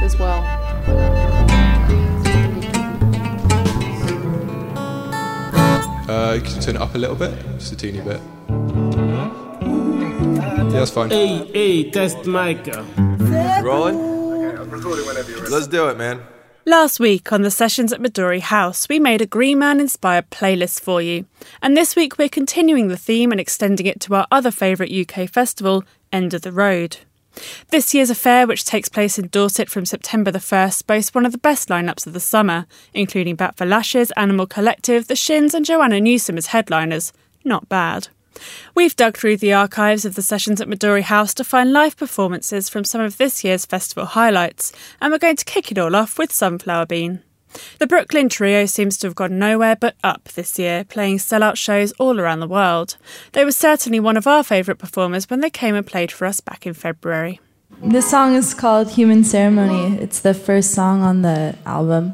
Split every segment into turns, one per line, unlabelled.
as well.
You can turn it up a little bit, just a teeny bit. Yeah, that's fine.
Hey, test mic.
Rolling? Okay, I'm recording whenever you're ready. Let's do it, man.
Last week on the Sessions at Midori House, we made a Green Man-inspired playlist for you. And this week we're continuing the theme and extending it to our other favourite UK festival, End of the Road. This year's affair, which takes place in Dorset from September the 1st, boasts one of the best lineups of the summer, including Bat for Lashes, Animal Collective, The Shins and Joanna Newsom as headliners. Not bad. We've dug through the archives of the Sessions at Midori House to find live performances from some of this year's festival highlights, and we're going to kick it all off with Sunflower Bean. The Brooklyn Trio seems to have gone nowhere but up this year, playing sellout shows all around the world. They were certainly one of our favourite performers when they came and played for us back in February.
This song is called Human Ceremony. It's the first song on the album.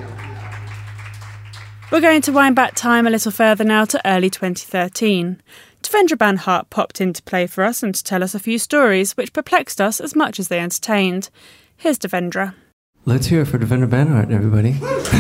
We're going to wind back time a little further now to early 2013. Devendra Banhart popped in to play for us and to tell us a few stories which perplexed us as much as they entertained. Here's Devendra.
Let's hear it for Devendra Banhart, everybody.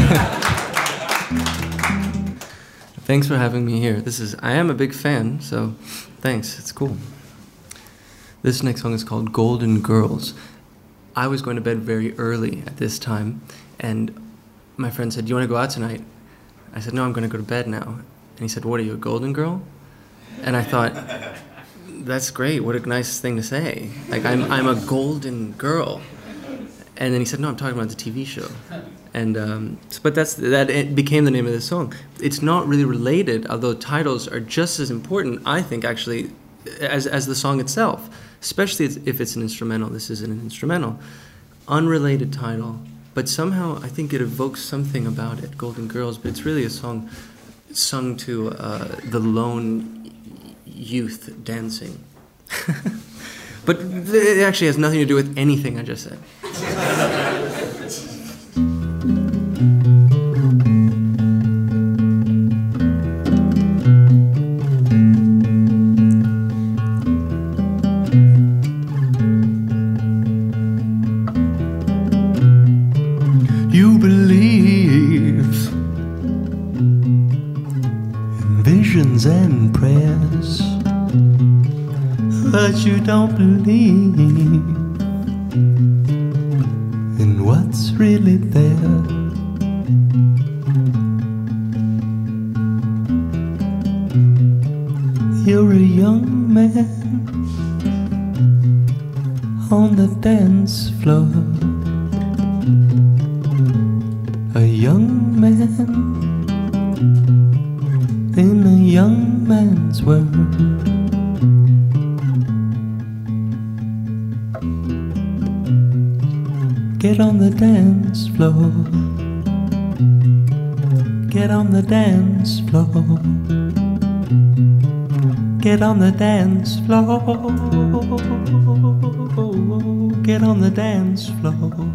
Thanks for having me here. I am a big fan, so thanks. It's cool. This next song is called Golden Girls. I was going to bed very early at this time, and my friend said, "Do you want to go out tonight?" I said, "No, I'm going to go to bed now." And he said, "What are you, a golden girl?" And I thought, that's great. What a nice thing to say. Like, I'm a golden girl. And then he said, "No, I'm talking about the TV show." And but it became the name of the song. It's not really related, although titles are just as important, I think, actually, as the song itself. Especially if it's an instrumental. This isn't an instrumental. Unrelated title, but somehow I think it evokes something about it, Golden Girls, but it's really a song sung to the lone youth dancing. But it actually has nothing to do with anything I just said.
You believe in visions and prayers, but you don't believe in what's really there. You're a young man on the dance floor, a young man in a young man's world. Get on the dance floor, get on the dance floor, get on the dance floor, get on the dance floor.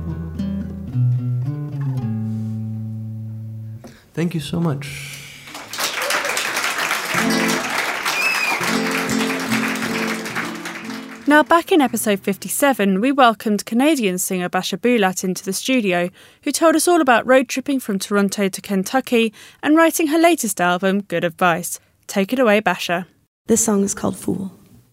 Thank you so much.
Now, back in episode 57, we welcomed Canadian singer Basha Bulat into the studio, who told us all about road tripping from Toronto to Kentucky and writing her latest album, Good Advice. Take it away, Basha.
This song is called Fool.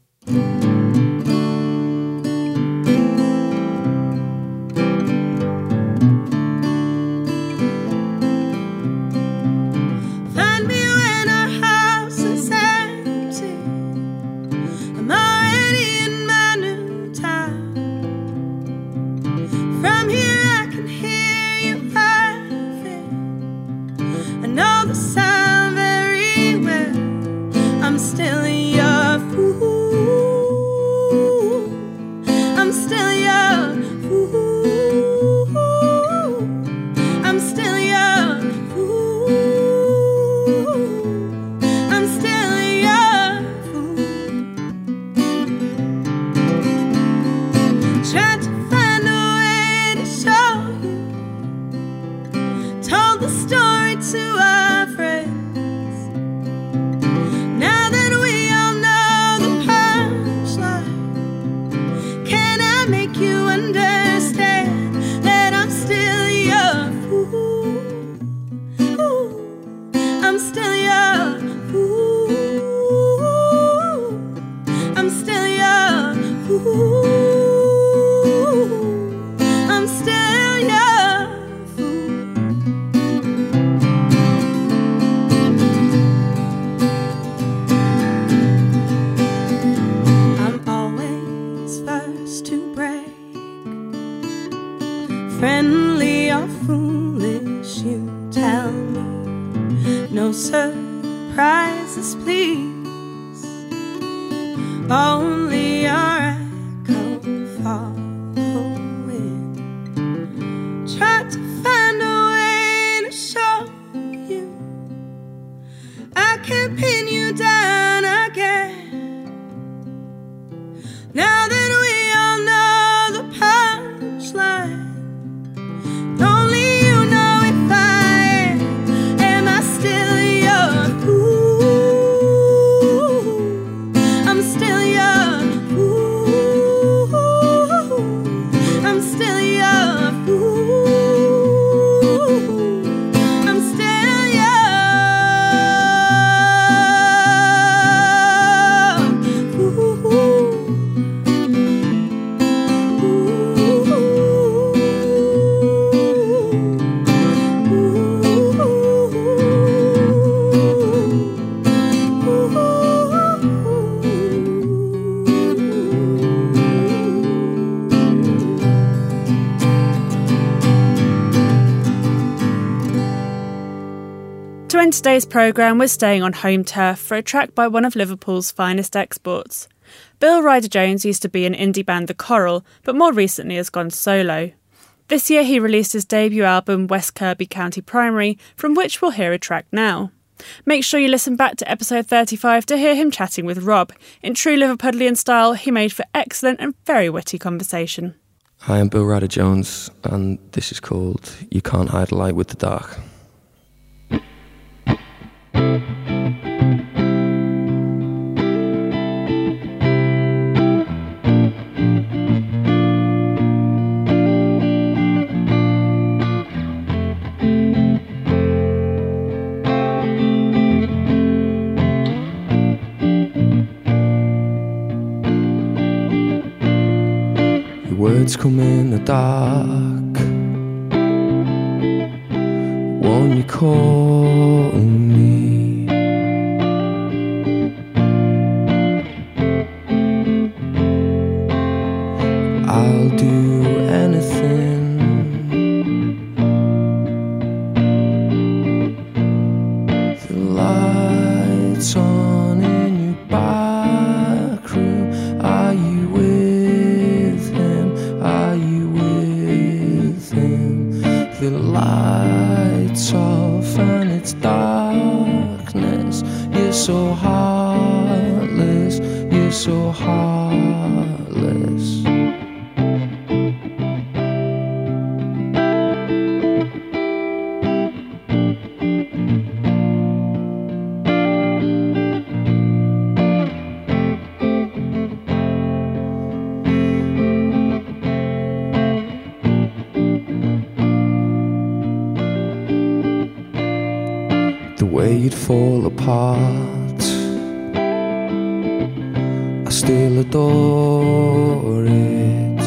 Friendly or foolish, you tell me. No surprises, please. Only your echo following. Try to find a way to show you I can't pin you down again. Now that we all know the punchline. Only you know if I am I still your fool?
in today's programme, we're staying on home turf for a track by one of Liverpool's finest exports. Bill Ryder-Jones used to be in indie band The Coral, but more recently has gone solo. This year he released his debut album West Kirby County Primary, from which we'll hear a track now. Make sure you listen back to episode 35 to hear him chatting with Rob. In true Liverpudlian style, he made for excellent and very witty conversation.
Hi, I'm Bill Ryder-Jones, and this is called You Can't Hide a Light with the Dark. Words come in the dark. Won't you call me? I'll do anything. The lights on in your back room. Are you with him? Are you with him? The lights off and it's darkness. You're so heartless. You're so heartless. The way you'd fall apart, I still adore it.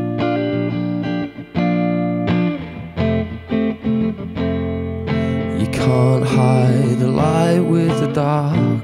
You can't hide a light with the dark.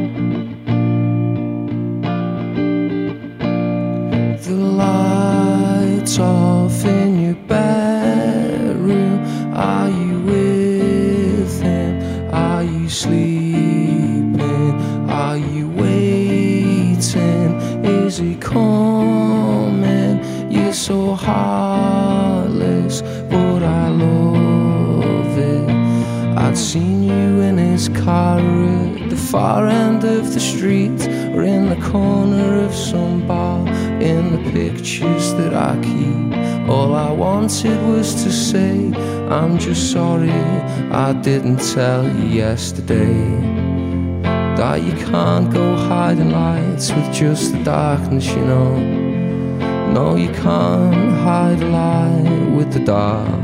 The lights off in your bedroom. Are you with him? Are you sleeping? Are you waiting? Is he coming? You're so heartless, but I love it. I'd seen you in his car at the far end of the street, or in the corner of some bar. In the pictures that I keep, all I wanted was to say, I'm just sorry I didn't tell you yesterday that you can't go hiding lights with just the darkness, you know. No, you can't hide a light with the dark.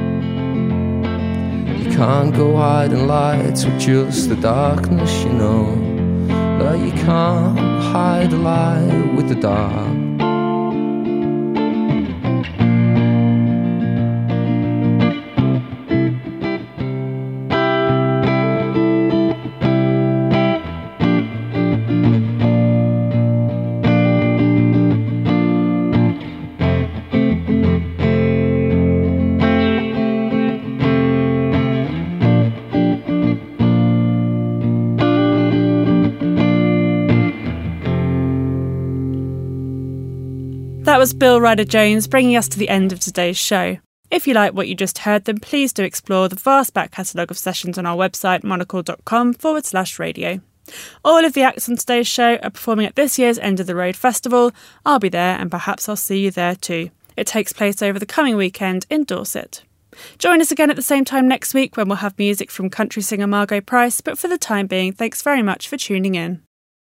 You can't go hiding lights with just the darkness, you know. No, you can't hide a light with the dark.
That was Bill Ryder-Jones bringing us to the end of today's show. If you like what you just heard, then please do explore the vast back catalogue of sessions on our website, monocle.com/radio. All of the acts on today's show are performing at this year's End of the Road Festival. I'll be there and perhaps I'll see you there too. It takes place over the coming weekend in Dorset. Join us again at the same time next week when we'll have music from country singer Margot Price, but for the time being, thanks very much for tuning in.